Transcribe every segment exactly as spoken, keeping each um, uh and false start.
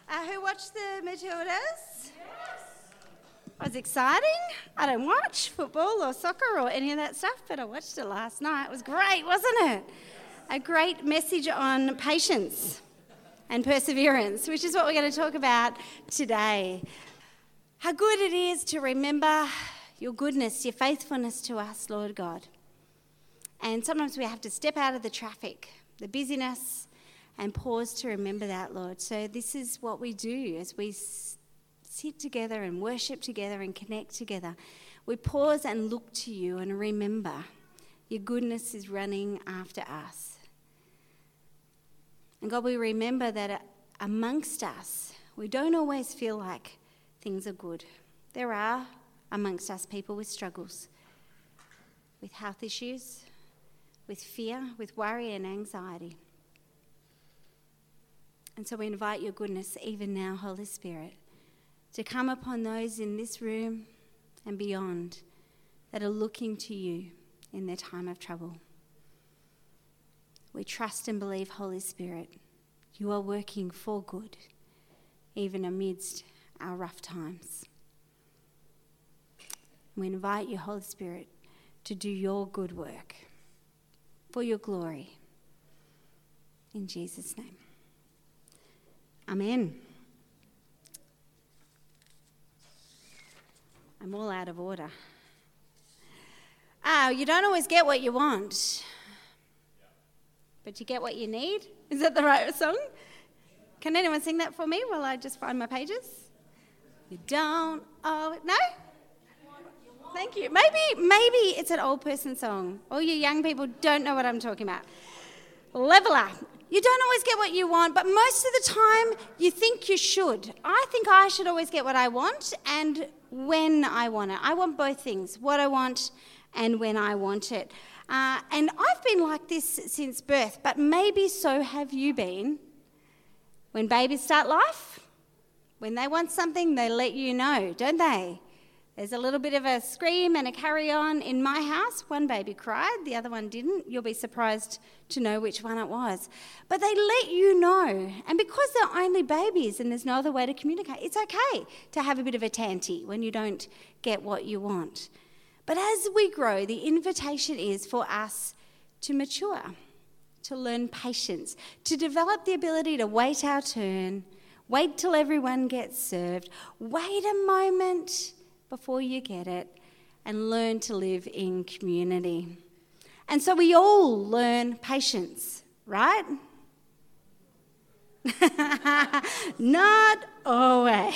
Uh, who watched the Matildas? Yes. It was exciting. I don't watch football or soccer or any of that stuff, but I watched it last night. It was great, wasn't it? A great message on patience and perseverance, which is what we're going to talk about today. How good it is to remember your goodness, your faithfulness to us, Lord God. And sometimes we have to step out of the traffic, the busyness, and pause to remember that, Lord. So this is what we do as we s- sit together and worship together and connect together. We pause and look to you and remember your goodness is running after us. And God, we remember that amongst us, we don't always feel like things are good. There are amongst us people with struggles, with health issues, with fear, with worry and anxiety. And so we invite your goodness even now, Holy Spirit, to come upon those in this room and beyond that are looking to you in their time of trouble. We trust and believe, Holy Spirit, you are working for good, even amidst our rough times. We invite you, Holy Spirit, to do your good work for your glory. In Jesus' name. Amen. I'm all out of order. Oh, you don't always get what you want, but you get what you need. Is that the right song? Can anyone sing that for me while I just find my pages? You don't, oh, no? Thank you. Maybe, maybe it's an old person song. All you young people don't know what I'm talking about. Level up. You don't always get what you want, but most of the time you think you should. I think I should always get what I want and when I want it. I want both things, what I want and when I want it. Uh, and I've been like this since birth, but maybe so have you been. When babies start life, when they want something, they let you know, don't they? There's a little bit of a scream and a carry on in my house. One baby cried, the other one didn't. You'll be surprised to know which one it was. But they let you know. And because they're only babies and there's no other way to communicate, it's okay to have a bit of a tanty when you don't get what you want. But as we grow, the invitation is for us to mature, to learn patience, to develop the ability to wait our turn, wait till everyone gets served, wait a moment before you get it, and learn to live in community. And so we all learn patience, right? Not always.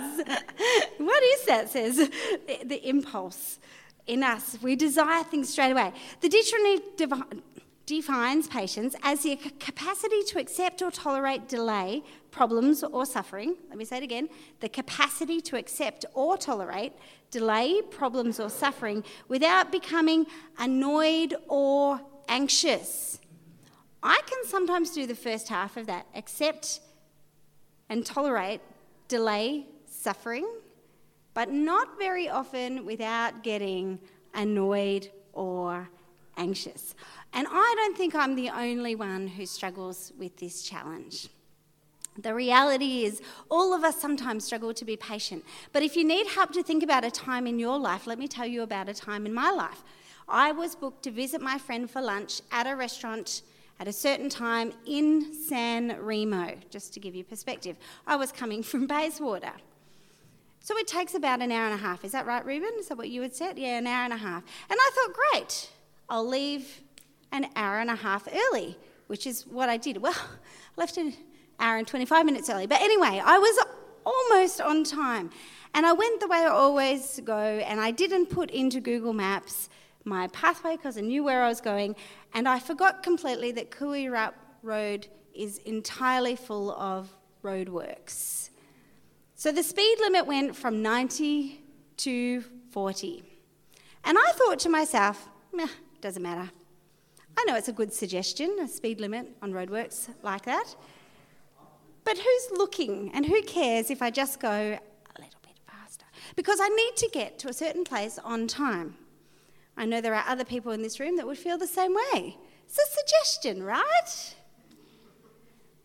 What is that, says the, the impulse in us. We desire things straight away. The dictionary devi- defines patience as the capacity to accept or tolerate delay, problems or suffering. Let me say it again. The capacity to accept or tolerate delay, problems or suffering without becoming annoyed or anxious. I can sometimes do the first half of that, accept and tolerate delay, suffering, but not very often without getting annoyed or anxious. And I don't think I'm the only one who struggles with this challenge. The reality is all of us sometimes struggle to be patient. But if you need help to think about a time in your life, let me tell you about a time in my life. I was booked to visit my friend for lunch at a restaurant at a certain time in San Remo, just to give you perspective. I was coming from Bayswater. So it takes about an hour and a half. Is that right, Reuben? Is that what you had said? Yeah, an hour and a half. And I thought, great, I'll leave an hour and a half early, which is what I did. Well, I left an hour and twenty-five minutes early. But anyway, I was almost on time. And I went the way I always go, and I didn't put into Google Maps my pathway because I knew where I was going. And I forgot completely that Kuirup Road is entirely full of roadworks. So the speed limit went from ninety to forty. And I thought to myself, meh, doesn't matter. I know it's a good suggestion, a speed limit on roadworks like that. But who's looking and who cares if I just go a little bit faster? Because I need to get to a certain place on time. I know there are other people in this room that would feel the same way. It's a suggestion, right?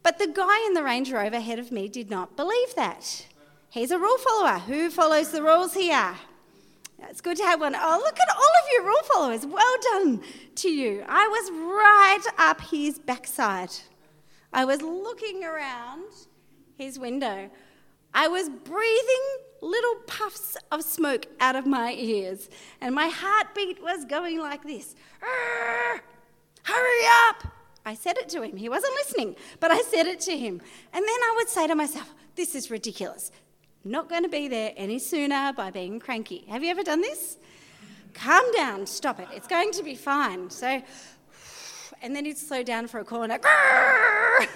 But the guy in the Range Rover ahead of me did not believe that. He's a rule follower. Who follows the rules here? It's good to have one. Oh, look at all of you rule followers. Well done to you. I was right up his backside. I was looking around his window. I was breathing little puffs of smoke out of my ears, and my heartbeat was going like this. Hurry up! I said it to him. He wasn't listening, but I said it to him. And then I would say to myself, this is ridiculous. Not going to be there any sooner by being cranky. Have you ever done this? Calm down, stop it. It's going to be fine. So, and then he'd slow down for a corner. I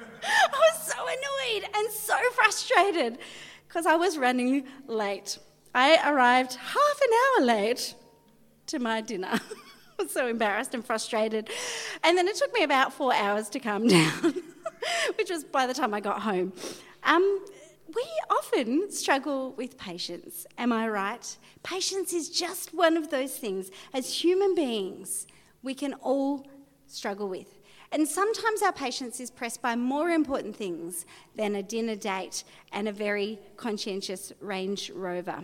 was so annoyed and so frustrated because I was running late. I arrived half an hour late to my dinner. I was so embarrassed and frustrated. And then it took me about four hours to calm down, which was by the time I got home. Um, we often struggle with patience, am I right? Patience is just one of those things, as human beings, we can all struggle with. And sometimes our patience is pressed by more important things than a dinner date and a very conscientious Range Rover.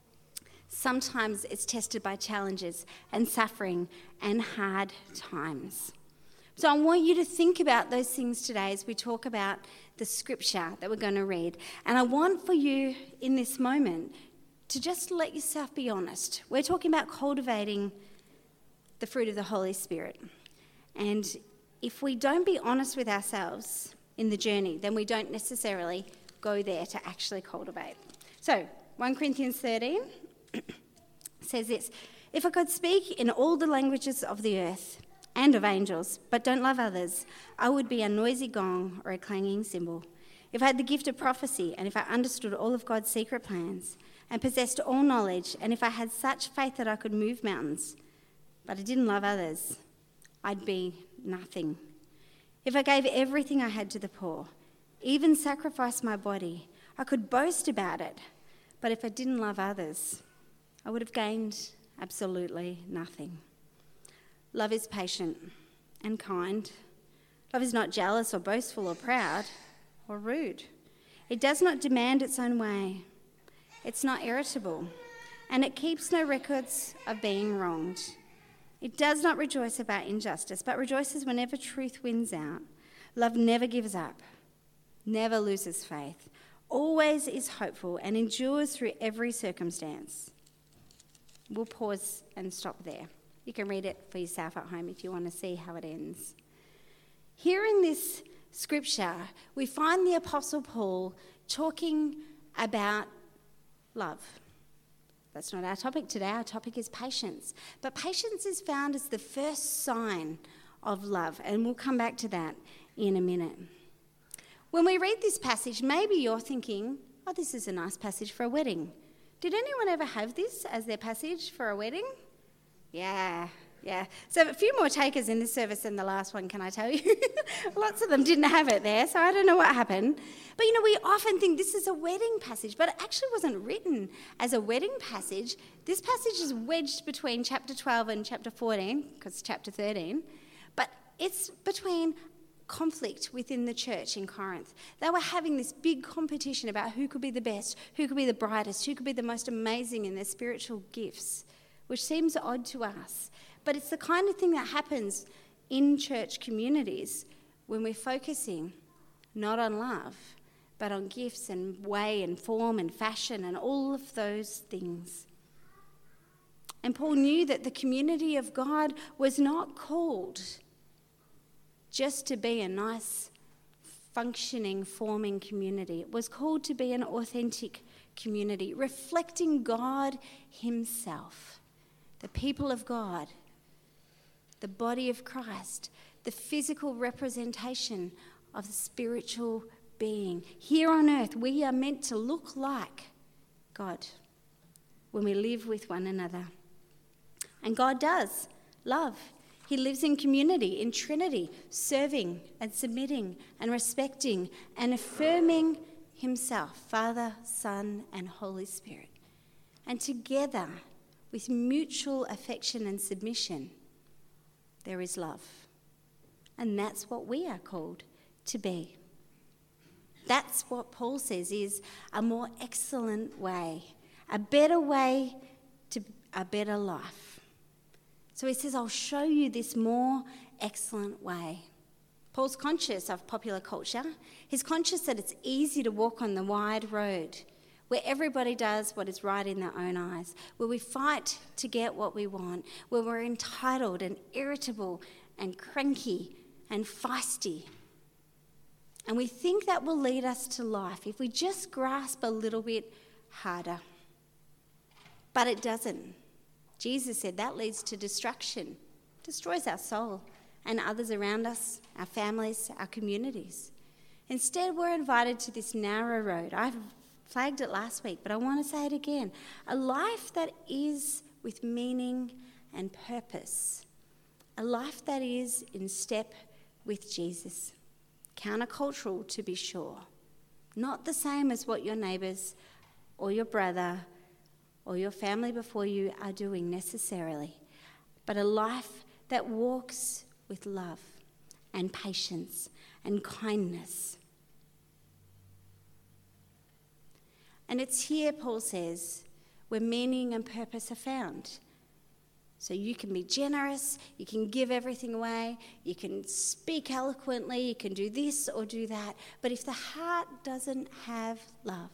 Sometimes it's tested by challenges and suffering and hard times. So I want you to think about those things today as we talk about the scripture that we're going to read. And I want for you in this moment to just let yourself be honest. We're talking about cultivating the fruit of the Holy Spirit. And if we don't be honest with ourselves in the journey, then we don't necessarily go there to actually cultivate. So, First Corinthians thirteen says this: if I could speak in all the languages of the earth and of angels, but don't love others, I would be a noisy gong or a clanging cymbal. If I had the gift of prophecy, and if I understood all of God's secret plans, and possessed all knowledge, and if I had such faith that I could move mountains, but I didn't love others, I'd be nothing. If I gave everything I had to the poor, even sacrificed my body, I could boast about it. But if I didn't love others, I would have gained absolutely nothing. Love is patient and kind. Love is not jealous or boastful or proud or rude. It does not demand its own way. It's not irritable, and it keeps no records of being wronged. It does not rejoice about injustice, but rejoices whenever truth wins out. Love never gives up, never loses faith, always is hopeful, and endures through every circumstance. We'll pause and stop there. You can read it for yourself at home if you want to see how it ends. Here in this scripture, we find the Apostle Paul talking about love. That's not our topic today. Our topic is patience. But patience is found as the first sign of love, and we'll come back to that in a minute. When we read this passage, maybe you're thinking, oh, this is a nice passage for a wedding. Did anyone ever have this as their passage for a wedding? Yeah, yeah. So a few more takers in this service than the last one, can I tell you? Lots of them didn't have it there, so I don't know what happened. But, you know, we often think this is a wedding passage, but it actually wasn't written as a wedding passage. This passage is wedged between chapter twelve and chapter fourteen, because it's chapter thirteen, but it's between conflict within the church in Corinth. They were having this big competition about who could be the best, who could be the brightest, who could be the most amazing in their spiritual gifts, which seems odd to us. But it's the kind of thing that happens in church communities when we're focusing not on love, but on gifts and way and form and fashion and all of those things. And Paul knew that the community of God was not called just to be a nice, functioning, forming community. It was called to be an authentic community, reflecting God himself, the people of God, the body of Christ, the physical representation of the spiritual being. Here on earth, we are meant to look like God when we live with one another. And God does love. He lives in community, in Trinity, serving and submitting and respecting and affirming himself, Father, Son, and Holy Spirit. And together, with mutual affection and submission, there is love. And that's what we are called to be. That's what Paul says is a more excellent way, a better way to a better life. So he says, I'll show you this more excellent way. Paul's conscious of popular culture. He's conscious that it's easy to walk on the wide road where everybody does what is right in their own eyes, where we fight to get what we want, where we're entitled and irritable and cranky and feisty. And we think that will lead us to life if we just grasp a little bit harder. But it doesn't. Jesus said that leads to destruction, destroys our soul and others around us, our families, our communities. Instead, we're invited to this narrow road. I've flagged it last week, but I want to say it again. A life that is with meaning and purpose. A life that is in step with Jesus. Countercultural, to be sure. Not the same as what your neighbours or your brother or your family before you are doing necessarily, but a life that walks with love and patience and kindness. And it's here, Paul says, where meaning and purpose are found. So you can be generous, you can give everything away, you can speak eloquently, you can do this or do that. But if the heart doesn't have love,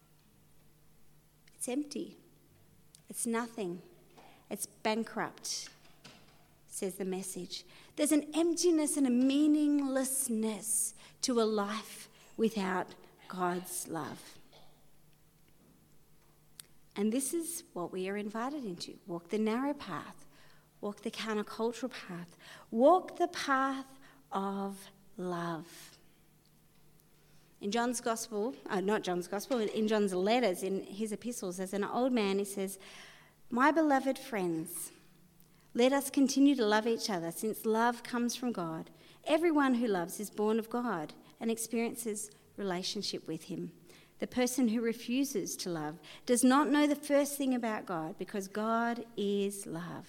it's empty. It's nothing. It's bankrupt, says the message. There's an emptiness and a meaninglessness to a life without God's love. And this is what we are invited into. Walk the narrow path. Walk the countercultural path. Walk the path of love. In John's Gospel, uh, not John's Gospel, in John's letters, in his epistles, as an old man, he says, "My beloved friends, let us continue to love each other, since love comes from God. Everyone who loves is born of God and experiences relationship with him. The person who refuses to love does not know the first thing about God, because God is love."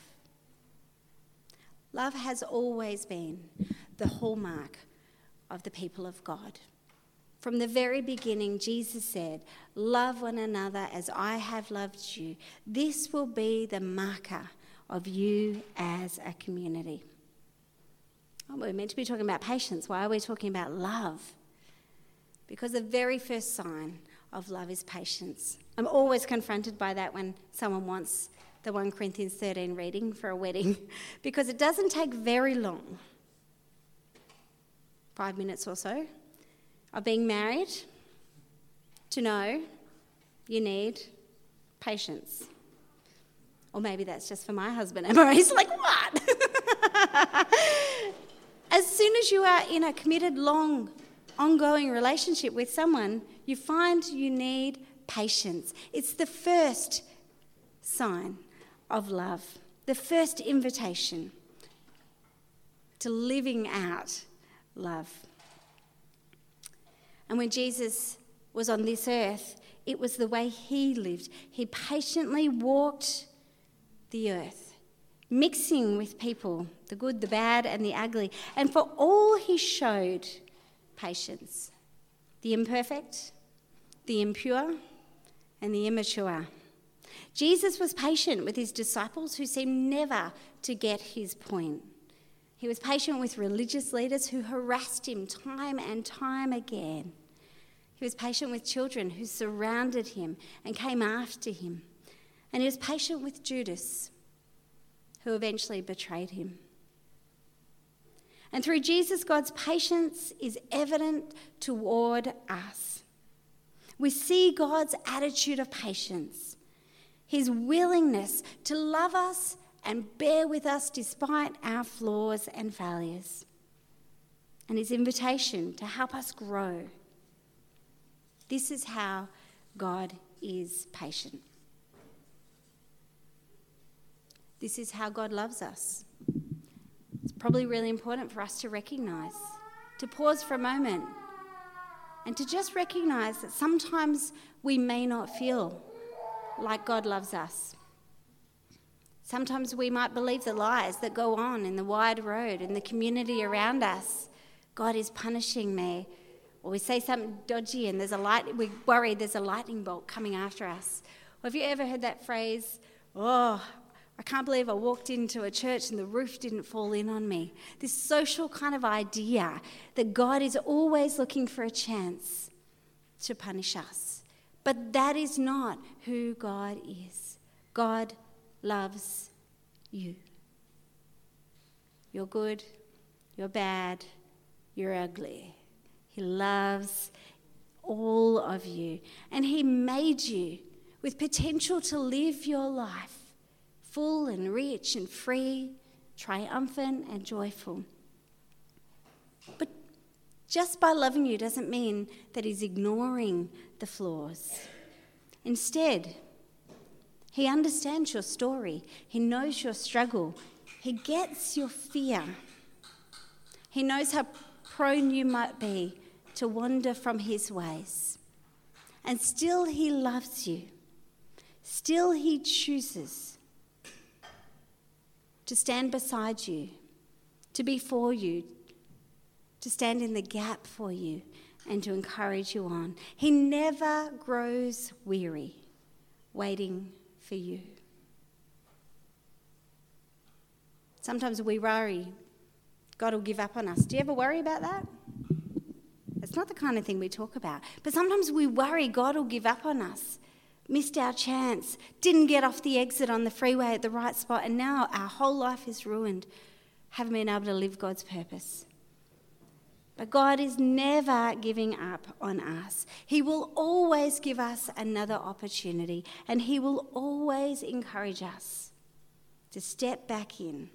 Love has always been the hallmark of the people of God. From the very beginning, Jesus said, "Love one another as I have loved you. This will be the marker of you as a community." Oh, we're meant to be talking about patience. Why are we talking about love? Because the very first sign of love is patience. I'm always confronted by that when someone wants the First Corinthians thirteen reading for a wedding, because it doesn't take very long, five minutes or so, of being married to know you need patience. Or maybe that's just for my husband. And he's like, what? As soon as you are in a committed, long, ongoing relationship with someone, you find you need patience. It's the first sign of love, the first invitation to living out love. And when Jesus was on this earth, it was the way he lived. He patiently walked the earth, mixing with people, the good, the bad, and the ugly. And for all he showed patience, the imperfect, the impure, and the immature. Jesus was patient with his disciples who seemed never to get his point. He was patient with religious leaders who harassed him time and time again. He was patient with children who surrounded him and came after him. And he was patient with Judas, who eventually betrayed him. And through Jesus, God's patience is evident toward us. We see God's attitude of patience, his willingness to love us and bear with us despite our flaws and failures, and his invitation to help us grow. This is how God is patient. This is how God loves us. It's probably really important for us to recognise, to pause for a moment, and to just recognise that sometimes we may not feel like God loves us. Sometimes we might believe the lies that go on in the wide road, in the community around us. God is punishing me, Or we say something dodgy and there's a light, we're worried there's a lightning bolt coming after us. Or have you ever heard that phrase, oh, I can't believe I walked into a church and the roof didn't fall in on me. This social kind of idea that God is always looking for a chance to punish us. But that is not who God is. God loves you. You're good, you're bad, you're ugly. He loves all of you. And he made you with potential to live your life full and rich and free, triumphant and joyful. But just by loving you doesn't mean that he's ignoring the flaws. Instead, he understands your story. He knows your struggle. He gets your fear. He knows how prone you might be to wander from his ways. And still he loves you. Still he chooses to stand beside you, to be for you, to stand in the gap for you, and to encourage you on. He never grows weary waiting for you. Sometimes we worry God will give up on us. Do you ever worry about that? It's not the kind of thing we talk about. But sometimes we worry God will give up on us. Missed our chance, didn't get off the exit on the freeway at the right spot, and now our whole life is ruined. Haven't been able to live God's purpose. But God is never giving up on us. He will always give us another opportunity, and he will always encourage us to step back in.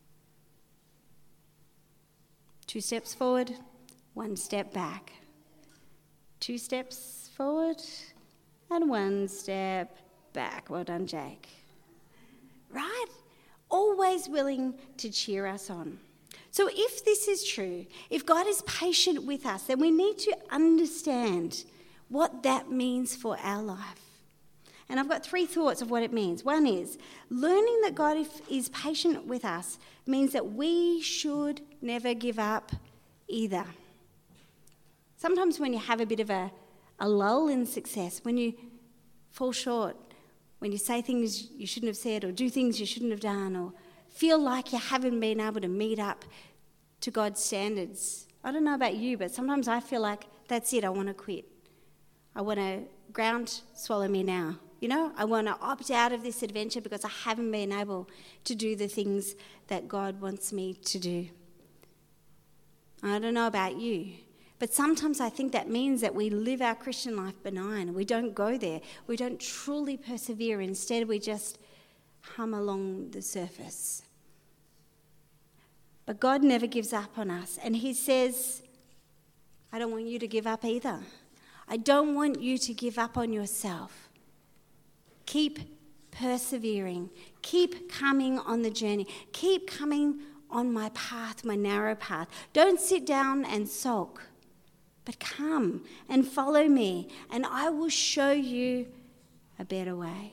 Two steps forward, one step back. Two steps forward, and one step back. Well done, Jake. Right? Always willing to cheer us on. So if this is true, if God is patient with us, then we need to understand what that means for our life. And I've got three thoughts of what it means. One is, learning that God is patient with us means that we should never give up either. Sometimes when you have a bit of a, a lull in success, when you fall short, when you say things you shouldn't have said or do things you shouldn't have done or feel like you haven't been able to meet up to God's standards. I don't know about you, but sometimes I feel like that's it, I want to quit. I want to ground swallow me now. You know, I want to opt out of this adventure because I haven't been able to do the things that God wants me to do. I don't know about you, but sometimes I think that means that we live our Christian life benign. We don't go there. We don't truly persevere. Instead, we just hum along the surface. But God never gives up on us. And he says, I don't want you to give up either. I don't want you to give up on yourself. Keep persevering. Keep coming on the journey. Keep coming on my path, my narrow path. Don't sit down and sulk, but come and follow me, and I will show you a better way.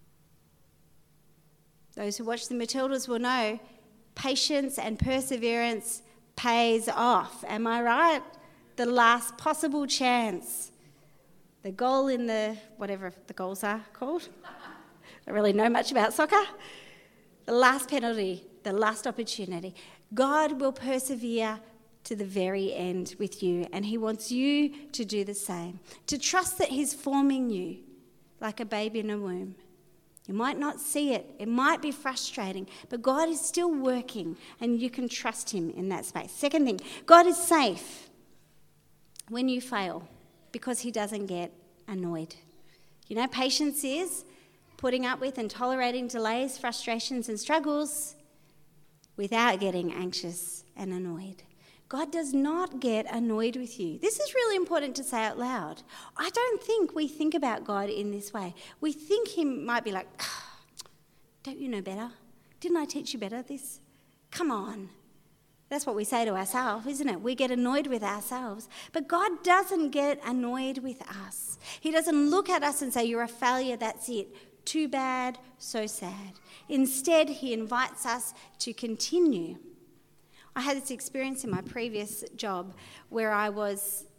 Those who watch the Matildas will know patience and perseverance pays off. Am I right? The last possible chance. The goal in the, whatever the goals are called. I don't really know much about soccer. The last penalty, the last opportunity. God will persevere to the very end with you, and he wants you to do the same. To trust that he's forming you like a baby in a womb. You might not see it. It might be frustrating, but God is still working, and you can trust him in that space. Second thing, God is safe when you fail because he doesn't get annoyed. You know, patience is putting up with and tolerating delays, frustrations, and struggles without getting anxious and annoyed. God does not get annoyed with you. This is really important to say out loud. I don't think we think about God in this way. We think he might be like, oh, don't you know better? Didn't I teach you better at this? Come on. That's what we say to ourselves, isn't it? We get annoyed with ourselves. But God doesn't get annoyed with us. He doesn't look at us and say, you're a failure, that's it. Too bad, so sad. Instead, he invites us to continue. I had this experience in my previous job where I was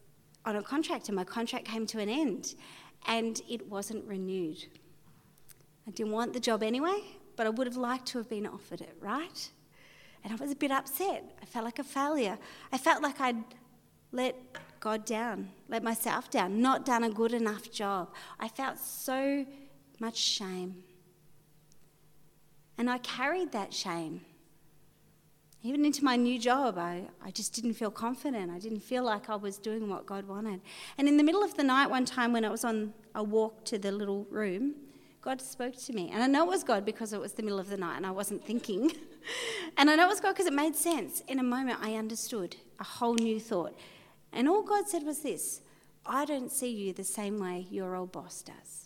on a contract, and my contract came to an end, and it wasn't renewed. I didn't want the job anyway, but I would have liked to have been offered it, right? And I was a bit upset. I felt like a failure. I felt like I'd let God down, let myself down, not done a good enough job. I felt so much shame. And I carried that shame. Even into my new job, I, I just didn't feel confident. I didn't feel like I was doing what God wanted. And in the middle of the night one time when I was on a walk to the little room, God spoke to me. And I know it was God because it was the middle of the night and I wasn't thinking. And I know it was God because it made sense. In a moment, I understood a whole new thought. And all God said was this: I don't see you the same way your old boss does.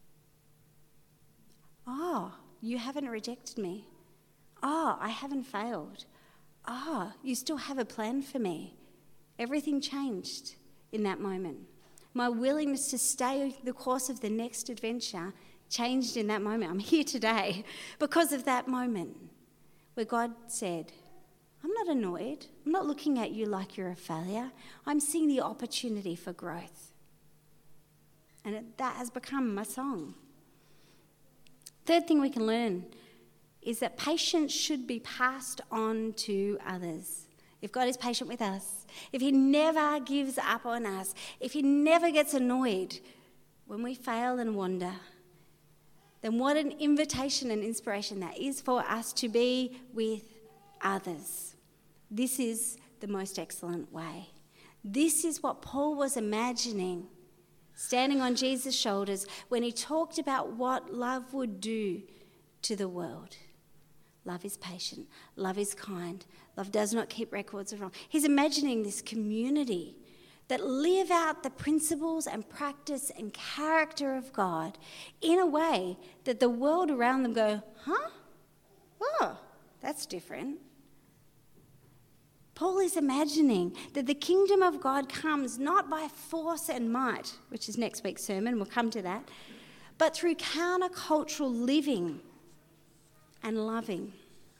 Oh, you haven't rejected me. Oh, I haven't failed. Oh, you still have a plan for me. Everything changed in that moment. My willingness to stay the course of the next adventure changed in that moment. I'm here today because of that moment where God said, I'm not annoyed. I'm not looking at you like you're a failure. I'm seeing the opportunity for growth. And it, that has become my song. Third thing we can learn is that patience should be passed on to others. If God is patient with us, if he never gives up on us, if he never gets annoyed when we fail and wander, then what an invitation and inspiration that is for us to be with others. This is the most excellent way. This is what Paul was imagining, standing on Jesus' shoulders when he talked about what love would do to the world. Love is patient. Love is kind. Love does not keep records of wrong. He's imagining this community that live out the principles and practice and character of God in a way that the world around them go, huh? Oh, that's different. Paul is imagining that the kingdom of God comes not by force and might, which is next week's sermon, we'll come to that, but through countercultural living and loving.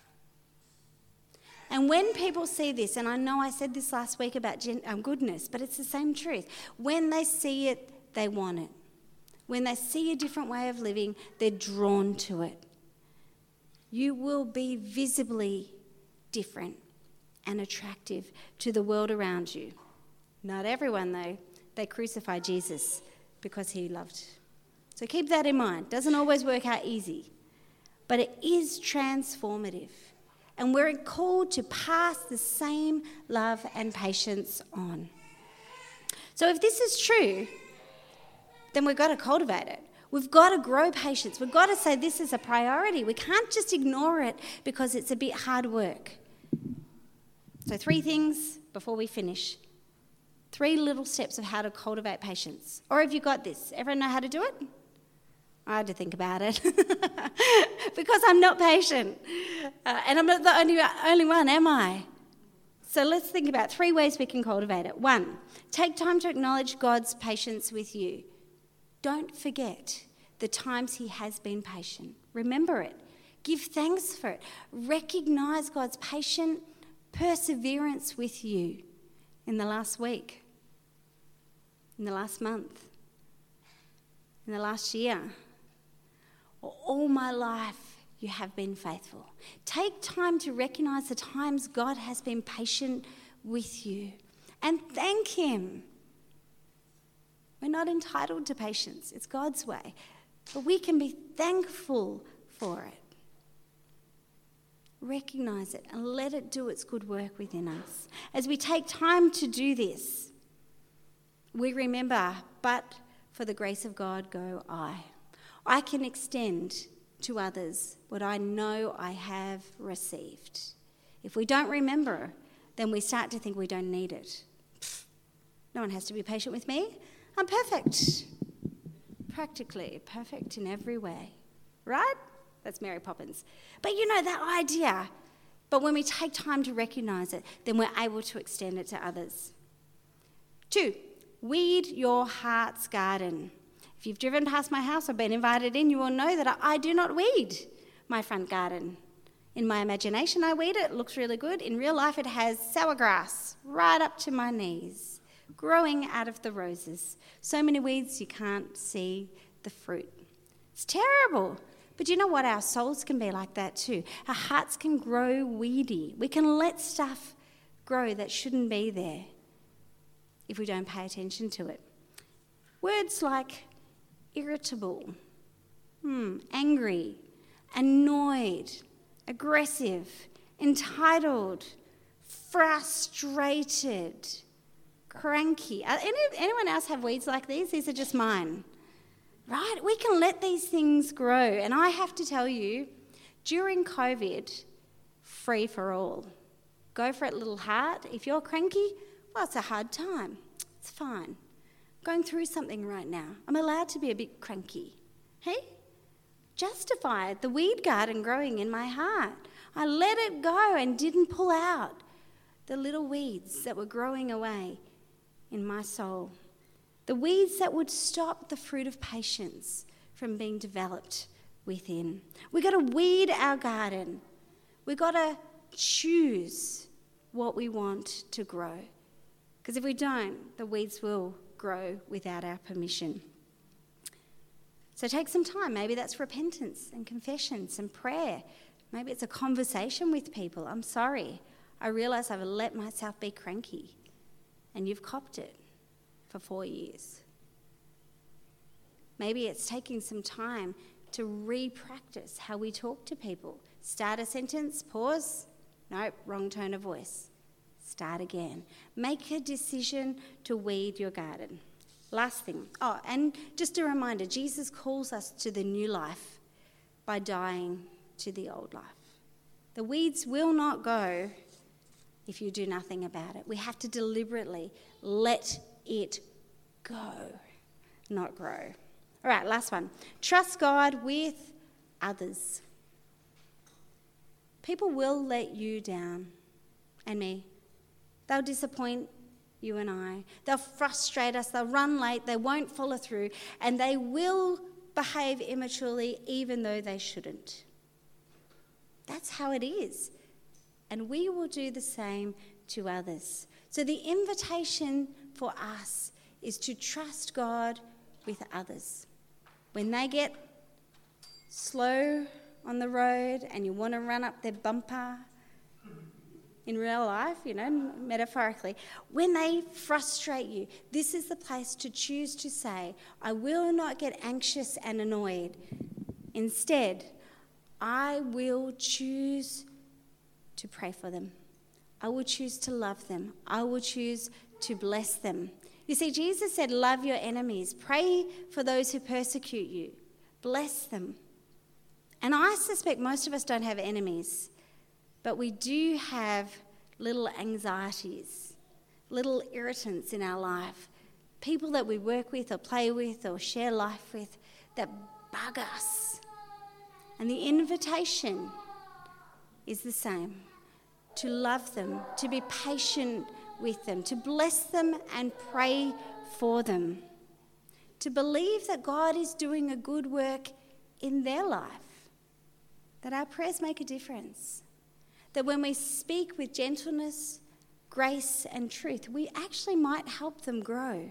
And when people see this, and I know I said this last week about gen- um, goodness, but it's the same truth. When they see it, they want it. When they see a different way of living, they're drawn to it. You will be visibly different and attractive to the world around you. Not everyone, though. They crucified Jesus because he loved. So keep that in mind. Doesn't always work out easy, but it is transformative. And we're called to pass the same love and patience on. So if this is true, then we've got to cultivate it. We've got to grow patience. We've got to say this is a priority. We can't just ignore it because it's a bit hard work. So three things before we finish. Three little steps of how to cultivate patience. Or have you got this? Everyone know how to do it? I had to think about it because I'm not patient. Uh, and I'm not the only, only one, am I? So let's think about three ways we can cultivate it. One, take time to acknowledge God's patience with you. Don't forget the times he has been patient. Remember it. Give thanks for it. Recognise God's patient perseverance with you in the last week, in the last month, in the last year. All my life you have been faithful. Take time to recognise the times God has been patient with you and thank him. We're not entitled to patience. It's God's way. But we can be thankful for it. Recognise it and let it do its good work within us. As we take time to do this, we remember, but for the grace of God go I. I can extend to others what I know I have received. If we don't remember, then we start to think we don't need it. Pfft, no one has to be patient with me. I'm perfect. Practically perfect in every way. Right? That's Mary Poppins. But you know, that idea. But when we take time to recognise it, then we're able to extend it to others. Two, weed your heart's garden. If you've driven past my house or been invited in, you will know that I do not weed my front garden. In my imagination, I weed it. It looks really good. In real life, it has sour grass right up to my knees. growing out of the roses. So many weeds you can't see the fruit. It's terrible. But you know what? Our souls can be like that too. Our hearts can grow weedy. We can let stuff grow that shouldn't be there if we don't pay attention to it. Words like irritable, hmm, angry, annoyed, aggressive, entitled, frustrated, cranky. Any, anyone else have weeds like these? These are just mine. Right? We can let these things grow. And I have to tell you, during COVID, free for all. Go for it, little heart. If you're cranky, well, it's a hard time. It's fine. I'm going through something right now. I'm allowed to be a bit cranky. Hey? Justify the weed garden growing in my heart. I let it go and didn't pull out the little weeds that were growing away in my soul. The weeds that would stop the fruit of patience from being developed within. We've got to weed our garden. We've got to choose what we want to grow. Because if we don't, the weeds will grow without our permission. So take some time. Maybe that's repentance and confession, some prayer. Maybe it's a conversation with people. I'm sorry. I realise I've let myself be cranky. And you've copped it for four years. Maybe it's taking some time to re-practice how we talk to people. Start a sentence, pause. Nope, wrong tone of voice. Start again. Make a decision to weed your garden. Last thing. Oh, and just a reminder, Jesus calls us to the new life by dying to the old life. The weeds will not go if you do nothing about it. We have to deliberately let it go, not grow. All right, last one. Trust God with others. People will let you down, and me. They'll disappoint you and I. They'll frustrate us. They'll run late. They won't follow through, and they will behave immaturely even though they shouldn't. That's how it is. And we will do the same to others. So the invitation for us is to trust God with others. When they get slow on the road and you want to run up their bumper, in real life, you know, metaphorically, when they frustrate you, this is the place to choose to say, I will not get anxious and annoyed. Instead, I will choose to pray for them. I will choose to love them. I will choose to bless them. You see, Jesus said, love your enemies. Pray for those who persecute you. Bless them. And I suspect most of us don't have enemies, but we do have little anxieties, little irritants in our life, people that we work with or play with or share life with that bug us. And the invitation is the same. To love them, to be patient with them, to bless them and pray for them, to believe that God is doing a good work in their life, that our prayers make a difference, that when we speak with gentleness, grace and truth, we actually might help them grow.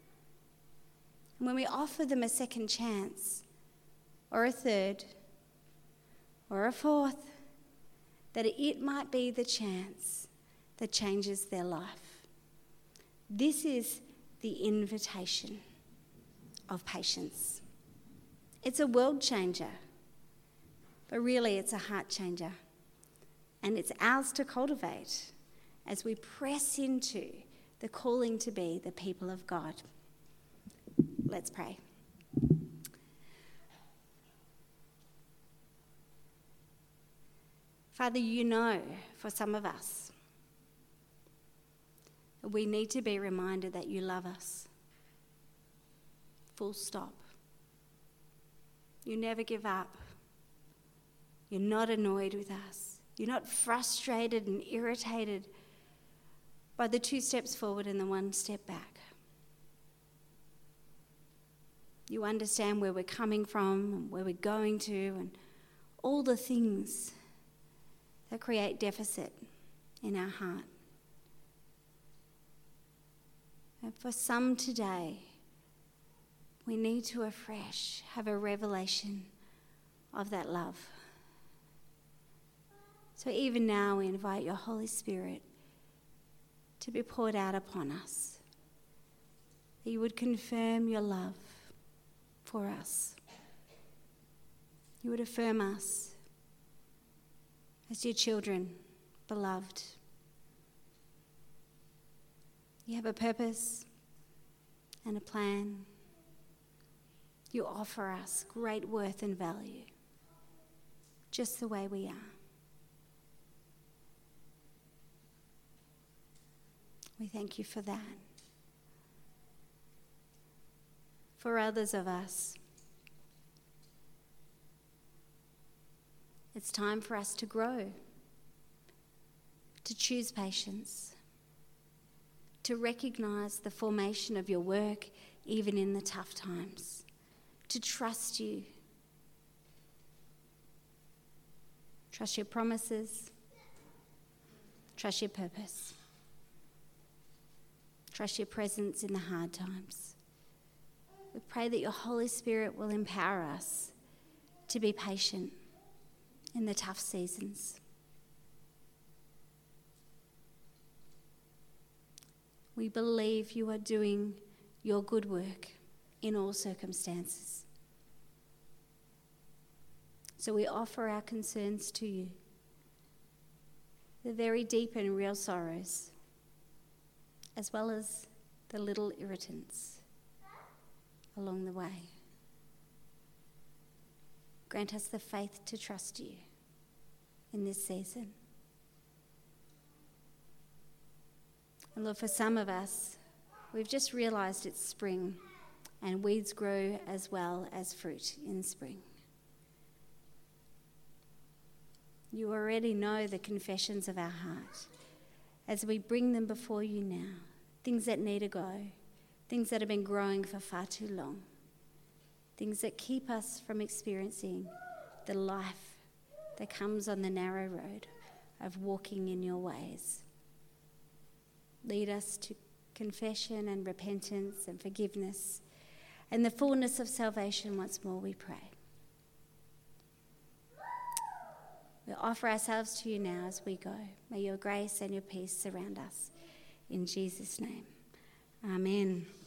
And when we offer them a second chance, or a third, or a fourth, that it might be the chance that changes their life. This is the invitation of patience. It's a world changer, but really it's a heart changer. And it's ours to cultivate as we press into the calling to be the people of God. Let's pray. Father, you know, for some of us, we need to be reminded that you love us. Full stop. You never give up. You're not annoyed with us. You're not frustrated and irritated by the two steps forward and the one step back. You understand where we're coming from and where we're going to and all the things that create deficit in our heart. And for some today, we need to afresh have a revelation of that love. So even now we invite your Holy Spirit to be poured out upon us, that you would confirm your love for us. You would affirm us as your children, beloved. You have a purpose and a plan. You offer us great worth and value, just the way we are. We thank you for that. For others of us, it's time for us to grow, to choose patience, to recognize the formation of your work even in the tough times, to trust you, trust your promises, trust your purpose, trust your presence in the hard times. We pray that your Holy Spirit will empower us to be patient in the tough seasons. We believe you are doing your good work in all circumstances. So we offer our concerns to you, the very deep and real sorrows, as well as the little irritants along the way. Grant us the faith to trust you in this season. And Lord, for some of us, we've just realised it's spring and weeds grow as well as fruit in spring. You already know the confessions of our heart as we bring them before you now, things that need to go, things that have been growing for far too long, things that keep us from experiencing the life that comes on the narrow road of walking in your ways. Lead us to confession and repentance and forgiveness and the fullness of salvation once more, we pray. We offer ourselves to you now as we go. May your grace and your peace surround us. In Jesus' name, amen.